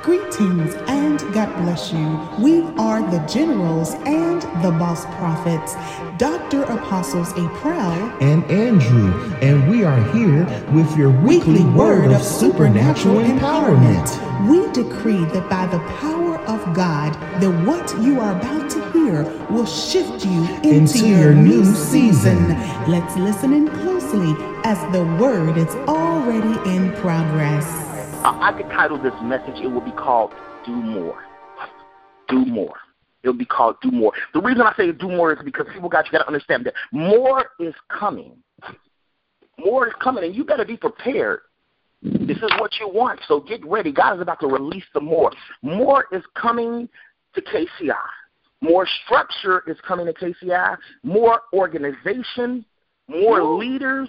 Greetings and God bless you. We are the Generals and the Boss Prophets, Dr. Apostles April and Andrew, and we are here with your weekly word of supernatural empowerment. We decree that by the power of God, that what you are about to hear will shift you into your new season. Let's listen in closely as the word is already in progress. I could title this message, it will be called Do More. Do More. It will be called Do More. The reason I say do more is because you got to understand that more is coming. More is coming, and you better be prepared. This is what you want, so get ready. God is about to release the more. More is coming to KCI. More structure is coming to KCI. More organization, more leaders,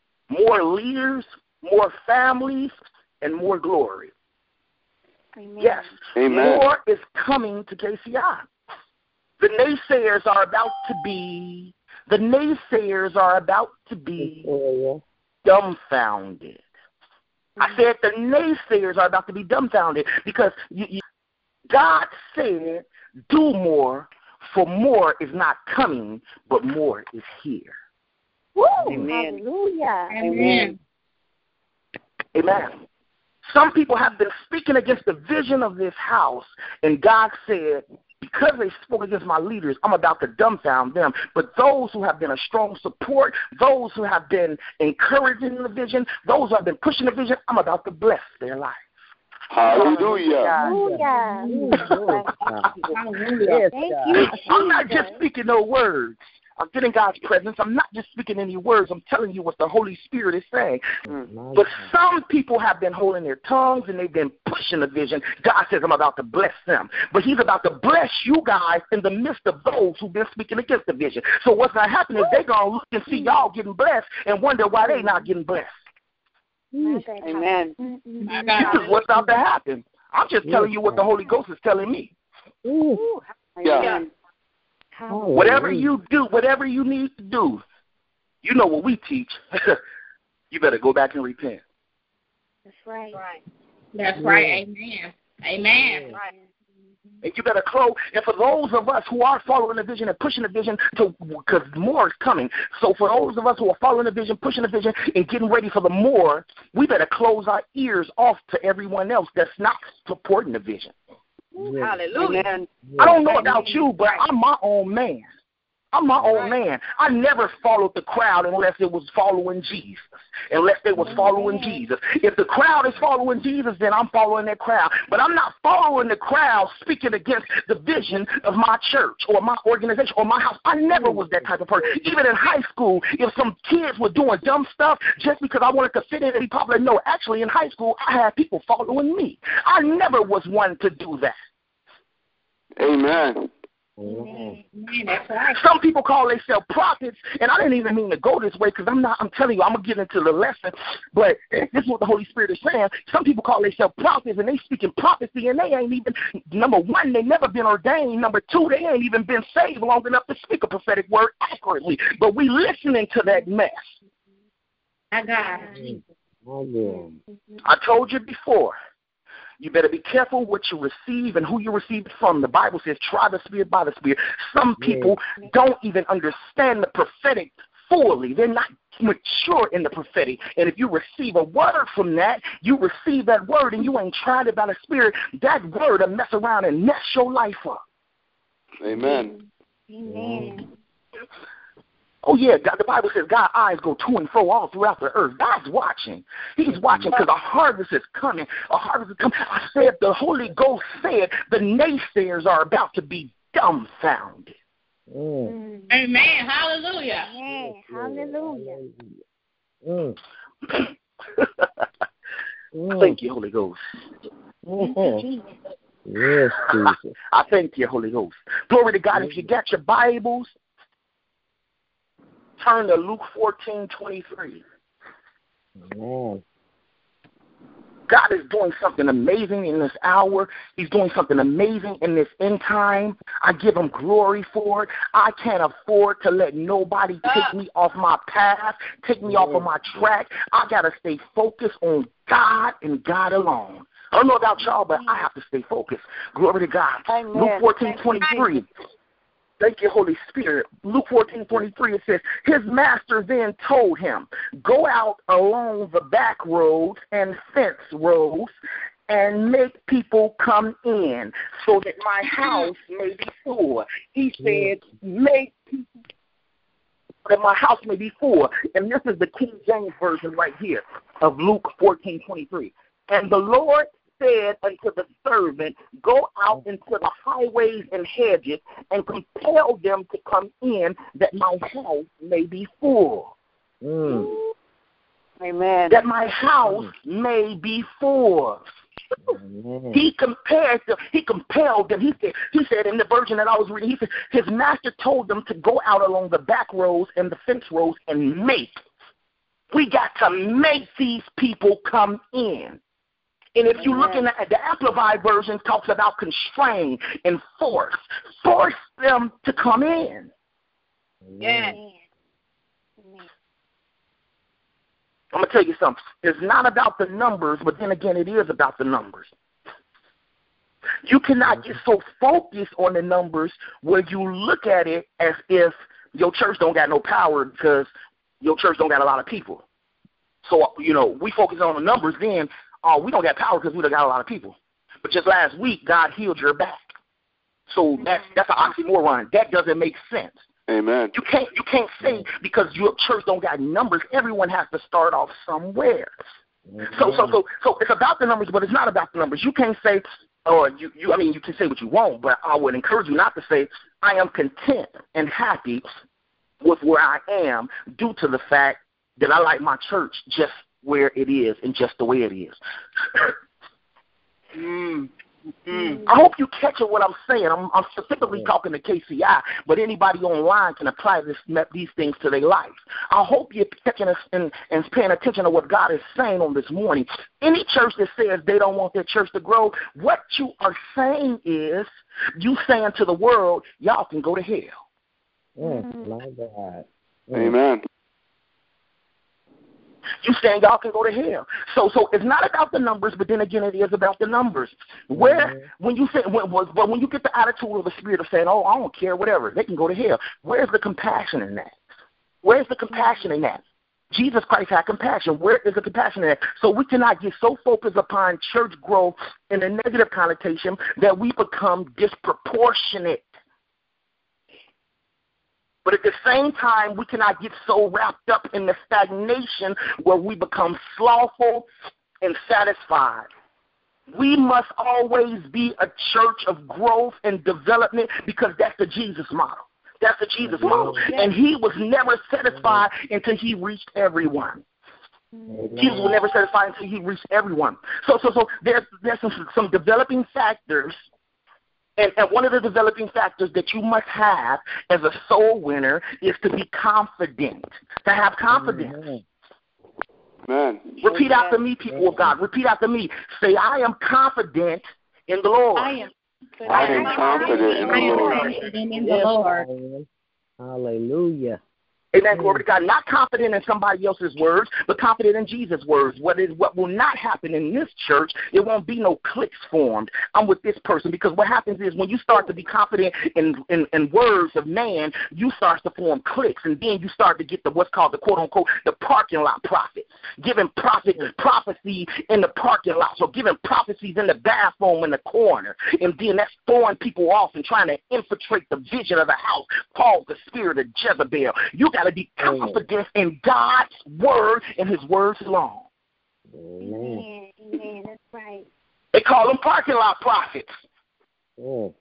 more families, and more glory. Amen. Yes. Amen. More is coming to KCI. The naysayers are about to be dumbfounded. I said the naysayers are about to be dumbfounded because God said, do more, for more is not coming, but more is here. Woo! Amen. Hallelujah. Amen. Amen. Some people have been speaking against the vision of this house, and God said, because they spoke against my leaders, I'm about to dumbfound them. But those who have been a strong support, those who have been encouraging the vision, those who have been pushing the vision, I'm about to bless their life. Hallelujah. Hallelujah. Yes, Thank you, I'm not just Jesus. speaking no words. I'm getting God's presence. I'm not just speaking any words. I'm telling you what the Holy Spirit is saying. But some people have been holding their tongues and they've been pushing the vision. God says I'm about to bless them. But he's about to bless you guys in the midst of those who've been speaking against the vision. So what's going to happen is they're going to look and see y'all getting blessed and wonder why they're not getting blessed. Amen. This is what's about to happen. I'm just telling you what the Holy Ghost is telling me. Yeah. Whatever you do, whatever you need to do, you know what we teach. You better go back and repent. That's right. That's right. Amen. Amen. Right. And you better close. And for those of us who are following the vision and pushing the vision, because more is coming. So for those of us who are following the vision, pushing the vision, and getting ready for the more, we better close our ears off to everyone else that's not supporting the vision. Hallelujah. I don't know about you, but I'm my own man. I never followed the crowd unless it was following Jesus. Unless they was following Jesus. If the crowd is following Jesus, then I'm following that crowd. But I'm not following the crowd speaking against the vision of my church or my organization or my house. I never was that type of person. Even in high school, if some kids were doing dumb stuff just because I wanted to fit in and be popular, no, actually in high school, I had people following me. I never was one to do that. Amen. That's right. Some people call themselves prophets, and I didn't even mean to go this way because I'm telling you, I'm going to get into the lesson, but this is what the Holy Spirit is saying. Some people call themselves prophets, and they speaking prophecy, and they ain't even, number one, they never been ordained. Number two, they ain't even been saved long enough to speak a prophetic word accurately. But we listening to that mess. I got it. I told you before. You better be careful what you receive and who you receive it from. The Bible says, try the spirit by the spirit. Some people don't even understand the prophetic fully. They're not mature in the prophetic. And if you receive a word from that, you receive that word and you ain't tried it by the spirit, that word will mess around and mess your life up. Amen. Amen. Oh, yeah, God, the Bible says God's eyes go to and fro all throughout the earth. God's watching. He's watching because a harvest is coming. A harvest is coming. I said the Holy Ghost said the naysayers are about to be dumbfounded. Amen. Hallelujah. Amen. Hallelujah. Thank you, Holy Ghost. Yes, Jesus. I thank you, Holy Ghost. Glory to God. If you got your Bibles, turn to Luke 14:23. God is doing something amazing in this hour. He's doing something amazing in this end time. I give him glory for it. I can't afford to let nobody take me off my path, take me off of my track. I got to stay focused on God and God alone. I don't know about y'all, but I have to stay focused. Glory to God. Amen. Luke 14:23. Thank you, Holy Spirit. Luke 14:23, it says, his master then told him, go out along the back roads and fence roads and make people come in so that my house may be full. He said, make people that my house may be full. And this is the King James Version right here of Luke 14:23. And the Lord said unto the servant, go out into the highways and hedges and compel them to come in that my house may be full. Amen. That my house may be full. He compelled them. He said in the version that I was reading, he said his master told them to go out along the back roads and the fence roads and make. We got to make these people come in. And if you look in the Amplified version, talks about constrain and force. Force them to come in. Yes. I'm going to tell you something. It's not about the numbers, but then again, it is about the numbers. You cannot get so focused on the numbers where you look at it as if your church don't got no power because your church don't got a lot of people. So, we focus on the numbers, then we don't got power because we don't got a lot of people. But just last week, God healed your back. So that's an oxymoron. That doesn't make sense. Amen. You can't say because your church don't got numbers. Everyone has to start off somewhere. So it's about the numbers, but it's not about the numbers. You can't say, you can say what you want, but I would encourage you not to say, I am content and happy with where I am due to the fact that I like my church just where it is and just the way it is. I hope you catch what I'm saying. I'm specifically talking to KCI, but anybody online can apply these things to their life. I hope you're catching us and paying attention to what God is saying on this morning. Any church that says they don't want their church to grow, what you are saying is you saying to the world, y'all can go to hell. My God. Amen. You saying y'all can go to hell. So it's not about the numbers, but then again, it is about the numbers. When you say when you get the attitude of the spirit of saying, "Oh, I don't care, whatever, they can go to hell." Where's the compassion in that? Where's the compassion in that? Jesus Christ had compassion. Where is the compassion in that? So we cannot get so focused upon church growth in a negative connotation that we become disproportionate. But at the same time, we cannot get so wrapped up in the stagnation where we become slothful and satisfied. We must always be a church of growth and development because that's the Jesus model. That's the Jesus model. And he was never satisfied until he reached everyone. Jesus was never satisfied until he reached everyone. So there's some developing factors. And one of the developing factors that you must have as a soul winner is to be confident, to have confidence. Amen. Repeat after me, people of God. Repeat after me. Say, I am confident in the Lord. I am confident in the Lord. Hallelujah. Amen. Glory to God. Not confident in somebody else's words, but confident in Jesus' words. What will not happen in this church, it won't be no cliques formed. I'm with this person. Because what happens is when you start to be confident in words of man, you start to form cliques. And then you start to get what's called the quote-unquote the parking lot prophets. Giving prophecy in the parking lot. So giving prophecies in the bathroom in the corner. And then that's throwing people off and trying to infiltrate the vision of the house called the spirit of Jezebel. You got to be confident in God's word and his words alone. Amen. Amen. That's right. They call them parking lot prophets. You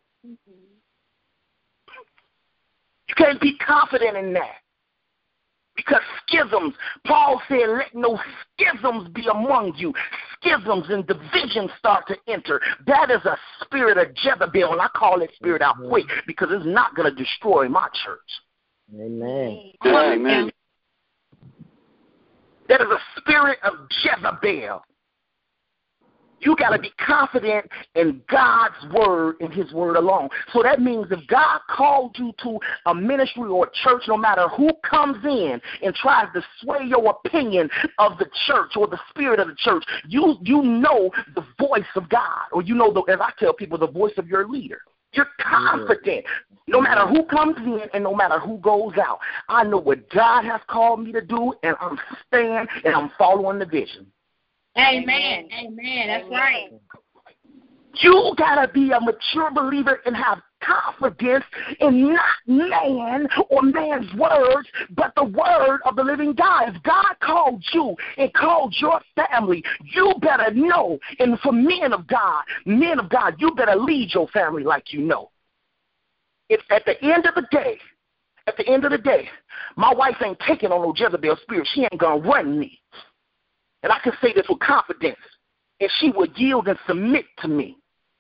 can't be confident in that. Because schisms, Paul said, let no schisms be among you. Schisms and divisions start to enter. That is a spirit of Jezebel, and I call it spirit out quick because it's not going to destroy my church. Amen. Amen. That is a spirit of Jezebel. You got to be confident in God's word and his word alone. So that means if God called you to a ministry or a church, no matter who comes in and tries to sway your opinion of the church or the spirit of the church, you know the voice of God, or you know, as I tell people, the voice of your leader. You're confident. No matter who comes in and no matter who goes out, I know what God has called me to do, and I'm staying and I'm following the vision. Amen. Amen. That's right. You got to be a mature believer and have confidence in not man or man's words, but the word of the living God. If God called you and called your family, you better know. And for men of God, you better lead your family like you know. It's at the end of the day, my wife ain't taking on no Jezebel spirit. She ain't going to run me. And I can say this with confidence. And she will yield and submit to me.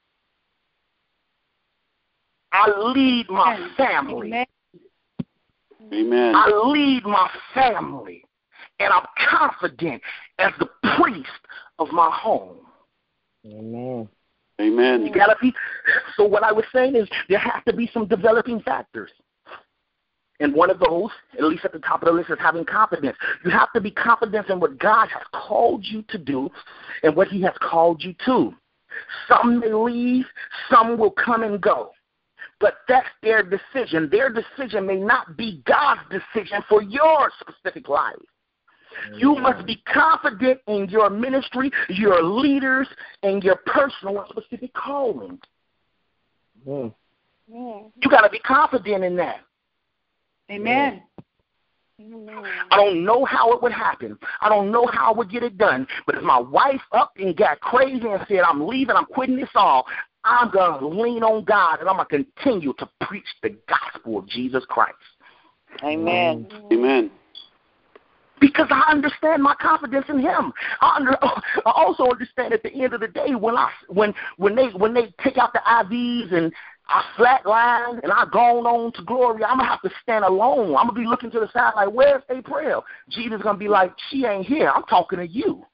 I lead my family. Amen. I lead my family. And I'm confident as the priest of my home. Amen. Amen. You gotta be. So what I was saying is there has to be some developing factors. And one of those, at least at the top of the list, is having confidence. You have to be confident in what God has called you to do and what he has called you to. Some may leave, some will come and go. But that's their decision. Their decision may not be God's decision for your specific life. You must be confident in your ministry, your leaders, and your personal and specific calling. You got to be confident in that. Amen. I don't know how it would happen. I don't know how I would get it done. But if my wife up and got crazy and said, I'm leaving, I'm quitting this all, I'm going to lean on God, and I'm going to continue to preach the gospel of Jesus Christ. Amen. Amen. Because I understand my confidence in him. I also understand at the end of the day when they take out the IVs and I flatline and I gone on to glory, I'm going to have to stand alone. I'm going to be looking to the side like, where's April? Jesus going to be like, she ain't here. I'm talking to you.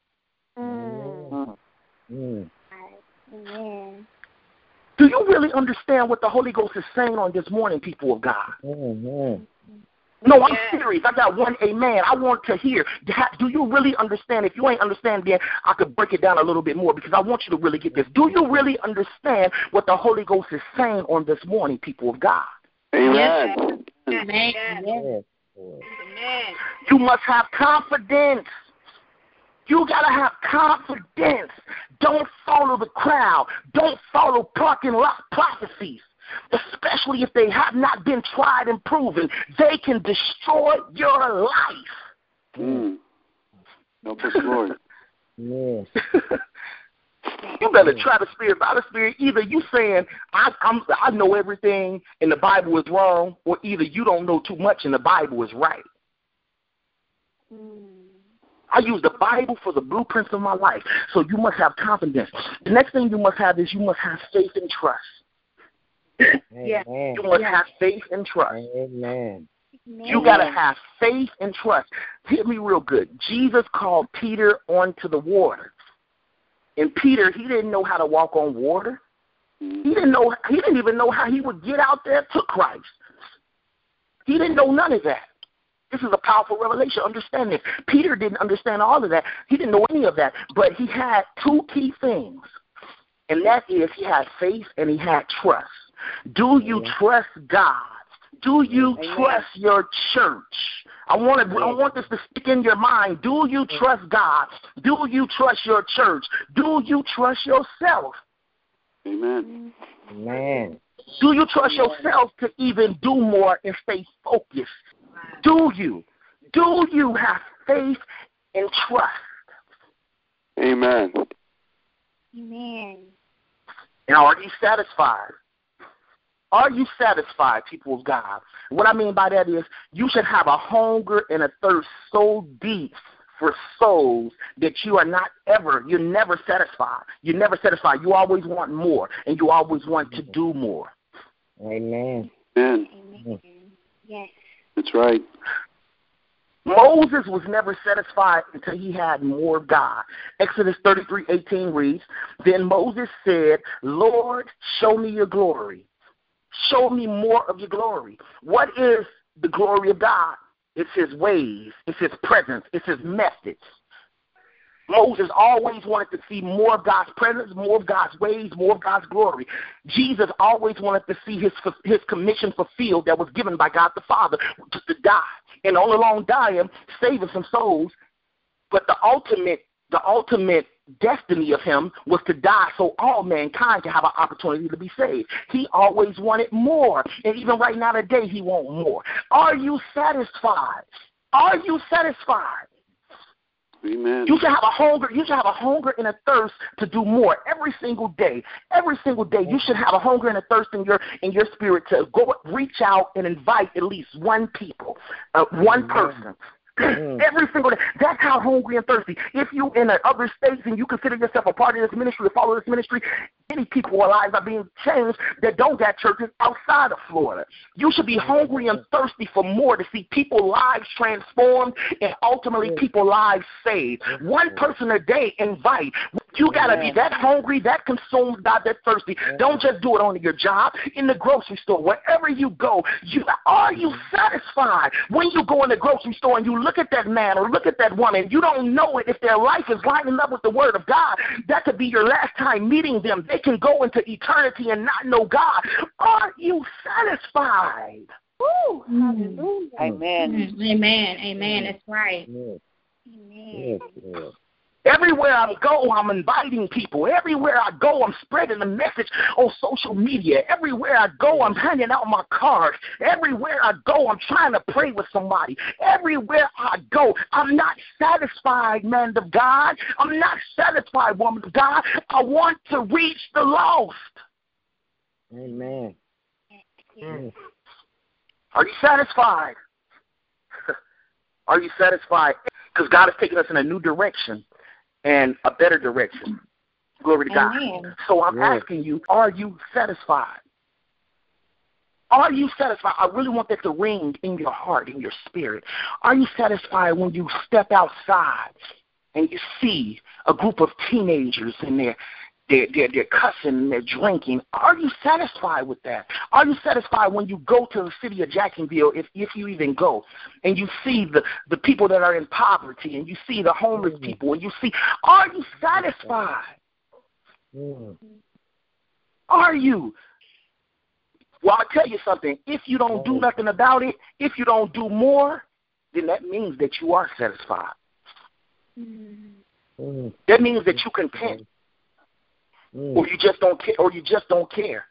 Do you really understand what the Holy Ghost is saying on this morning, people of God? No, I'm serious. I got one amen. I want to hear. Do you really understand? If you ain't understand, then I could break it down a little bit more because I want you to really get this. Do you really understand what the Holy Ghost is saying on this morning, people of God? Amen. Amen. You must have confidence. You got to have confidence. Don't follow the crowd. Don't follow parking lot prophecies. Especially if they have not been tried and proven, they can destroy your life. Help us, Lord. You better try the spirit by the spirit. Either you saying I know everything and the Bible is wrong, or either you don't know too much and the Bible is right. I use the Bible for the blueprints of my life. So you must have confidence. The next thing you must have is you must have faith and trust. You must have faith and trust. Amen. You got to have faith and trust. Hit me real good. Jesus called Peter onto the water. And Peter, he didn't know how to walk on water. He didn't even know how he would get out there to Christ. He didn't know none of that. This is a powerful revelation. Understand this. Peter didn't understand all of that. He didn't know any of that. But he had two key things. And that is he had faith and he had trust. Do you trust God? Do you trust your church? I want this to stick in your mind. Do you trust God? Do you trust your church? Do you trust yourself? Amen. Do you trust yourself to even do more and stay focused? Do you? Do you have faith and trust? Amen. And are you satisfied? Are you satisfied, people of God? What I mean by that is you should have a hunger and a thirst so deep for souls that you're never satisfied. You're never satisfied. You always want more, and you always want to do more. Amen. Yes. That's right. Moses was never satisfied until he had more of God. Exodus 33:18 reads, "Then Moses said, 'Lord, show me your glory. Show me more of your glory.'" What is the glory of God? It's his ways. It's his presence. It's his methods. Moses always wanted to see more of God's presence, more of God's ways, more of God's glory. Jesus always wanted to see his commission fulfilled that was given by God the Father, to die. And all along dying, saving some souls. But the ultimate destiny of him was to die so all mankind can have an opportunity to be saved. He always wanted more. And even right now today, he wants more. Are you satisfied? Are you satisfied? Amen. You should have a hunger. You should have a hunger and a thirst to do more every single day. Every single day, you should have a hunger and a thirst in your spirit to go reach out and invite at least one person. Every single day. That's how hungry and thirsty. If you in other states and you consider yourself a part of this ministry or follow this ministry, many people's lives are being changed that don't got churches outside of Florida. You should be hungry and thirsty for more to see people's lives transformed and ultimately people's lives saved. One person a day invite. You got to be that hungry, that consumed, that thirsty. Don't just do it on your job, in the grocery store, wherever you go. Are you satisfied? When you go in the grocery store and you look at that man or look at that woman, you don't know it if their life is lining up with the word of God. That could be your last time meeting them. They can go into eternity and not know God. Are you satisfied? Woo, hallelujah. Amen. Amen. Amen. That's right. Amen. Everywhere I go, I'm inviting people. Everywhere I go, I'm spreading the message on social media. Everywhere I go, I'm handing out my cards. Everywhere I go, I'm trying to pray with somebody. Everywhere I go, I'm not satisfied, man of God. I'm not satisfied, woman of God. I want to reach the lost. Amen. Are you satisfied? Are you satisfied? Because God is taking us in a new direction. And a better direction. Glory to God. Amen. So I'm asking you, are you satisfied? Are you satisfied? I really want that to ring in your heart, in your spirit. Are you satisfied when you step outside and you see a group of teenagers and they're cussing and they're drinking? Are you satisfied with that? Are you satisfied when you go to the city of Jacksonville, if you even go, and you see the people that are in poverty and you see the homeless people and you see, are you satisfied? Are you? Well, I'll tell you something. If you don't do nothing about it, if you don't do more, then that means that you are satisfied. That means that you're content. Or you just don't care.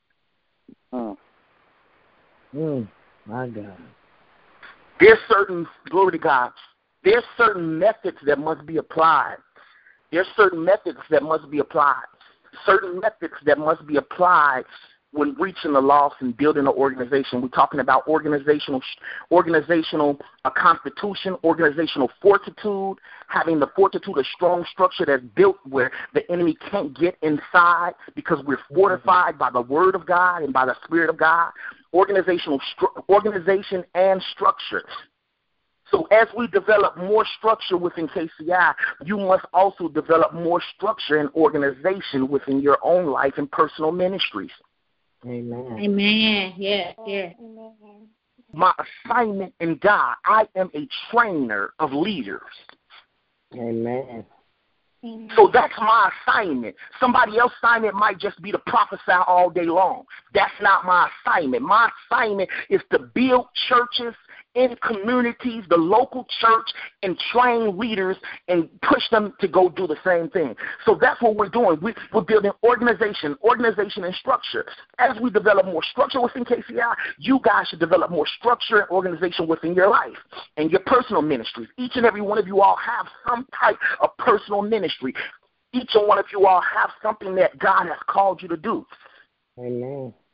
My God. There's certain, glory to God, there's certain methods that must be applied. There's certain methods that must be applied. Certain methods that must be applied when reaching the lost and building an organization. We're talking about organizational constitution, organizational fortitude, having the fortitude, a strong structure that's built where the enemy can't get inside because we're fortified by the word of God and by the Spirit of God. Organization and structure. So as we develop more structure within KCI, you must also develop more structure and organization within your own life and personal ministries. Amen. Amen. Yes, yes. My assignment in God, I am a trainer of leaders. Amen. So that's my assignment. Somebody else's assignment might just be to prophesy all day long. That's not my assignment. My assignment is to build churches in communities, the local church, and train leaders and push them to go do the same thing. So that's what we're doing. We're building organization and structure. As we develop more structure within KCI, you guys should develop more structure and organization within your life and your personal ministries. Each and every one of you all have some type of personal ministry. Each and one of you all have something that God has called you to do. Amen.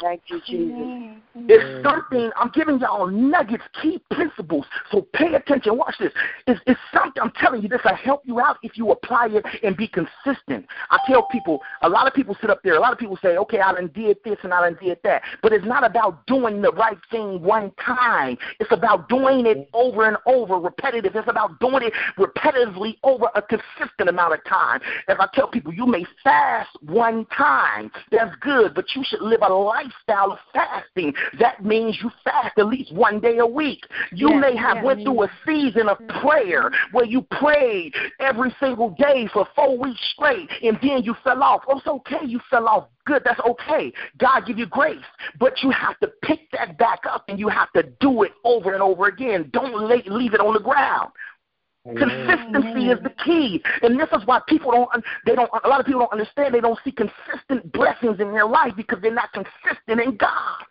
Thank you, Jesus. It's something, I'm giving y'all nuggets, key principles, so pay attention. Watch this. It's something, I'm telling you, this will help you out if you apply it and be consistent. I tell people, a lot of people sit up there, a lot of people say, okay, I done did this and I done did that. But it's not about doing the right thing one time. It's about doing it over and over, repetitive. It's about doing it repetitively over a consistent amount of time. As I tell people, you may fast one time. That's good, but you should live a lifestyle of fasting. That means you fast at least one day a week. You may have went through a season of prayer where you prayed every single day for 4 weeks straight, and then you fell off. Oh, it's okay. You fell off. Good. That's okay. God give you grace. But you have to pick that back up, and you have to do it over and over again. Don't leave it on the ground. Consistency is the key, and this is why a lot of people don't understand. They don't see consistent blessings in their life because they're not consistent in God.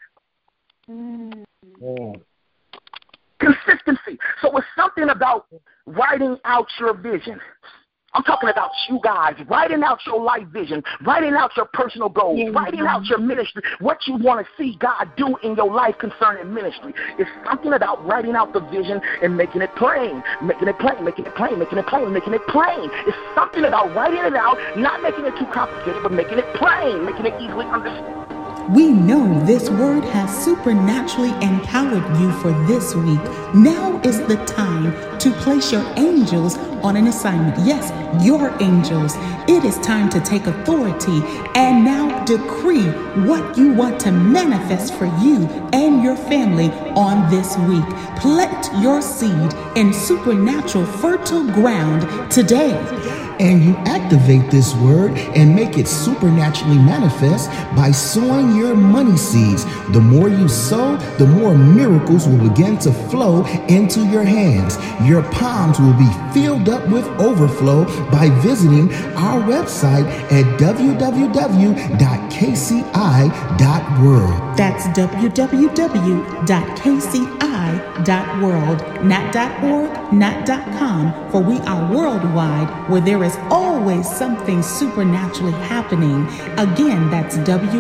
Consistency. So it's something about writing out your vision. I'm talking about you guys, writing out your life vision, writing out your personal goals, writing out your ministry, what you want to see God do in your life concerning ministry. It's something about writing out the vision and making it plain, making it plain, making it plain, making it plain, making it plain. It's something about writing it out, not making it too complicated, but making it plain, making it easily understood. We know this word has supernaturally empowered you for this week. Now is the time to place your angels on an assignment. Yes, your angels. It is time to take authority and now decree what you want to manifest for you and your family on this week. Plant your seed in supernatural fertile ground today. And you activate this word and make it supernaturally manifest by sowing your money seeds. The more you sow, the more miracles will begin to flow into your hands. Your palms will be filled up with overflow by visiting our website at www.kci.world. That's www.kci.world, not .org, not .com, for we are worldwide, where there is always something supernaturally happening. Again, that's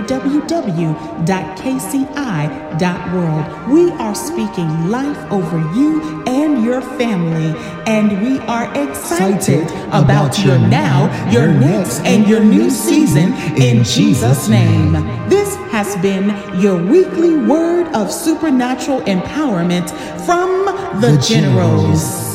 www.kci.world. We are speaking life over you and your family, and we are excited about your now, your next, and your new season in Jesus' name. This has been your weekly word of supernatural empowerment from the Generals.